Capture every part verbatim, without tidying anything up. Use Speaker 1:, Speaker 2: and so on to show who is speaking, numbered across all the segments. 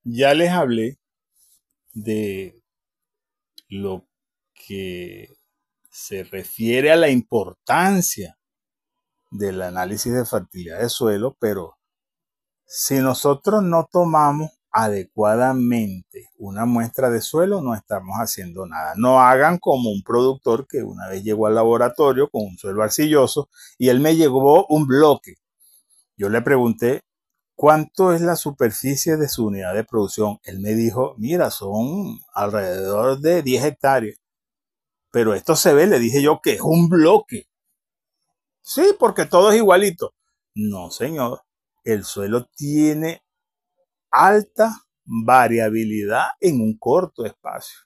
Speaker 1: Ya les hablé de lo que se refiere a la importancia del análisis de fertilidad de suelo, pero si nosotros no tomamos adecuadamente una muestra de suelo, no estamos haciendo nada. No hagan como un productor que una vez llegó al laboratorio con un suelo arcilloso y él me llevó un bloque. Yo le pregunté, ¿cuánto es la superficie de su unidad de producción? Él me dijo, mira, son alrededor de diez hectáreas. Pero esto se ve, le dije yo, que es un bloque. Sí, porque todo es igualito. No, señor. El suelo tiene alta variabilidad en un corto espacio.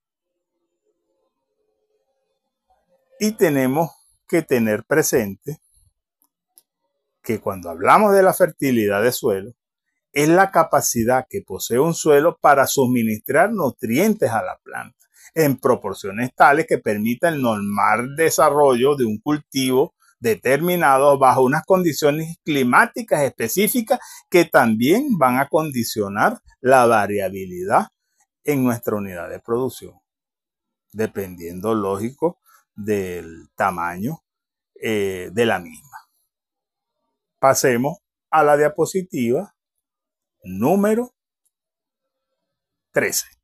Speaker 1: Y tenemos que tener presente que cuando hablamos de la fertilidad de suelo, es la capacidad que posee un suelo para suministrar nutrientes a la planta en proporciones tales que permita el normal desarrollo de un cultivo determinado bajo unas condiciones climáticas específicas que también van a condicionar la variabilidad en nuestra unidad de producción, dependiendo, lógico, del tamaño eh, de la misma. Pasemos a la diapositiva número trece.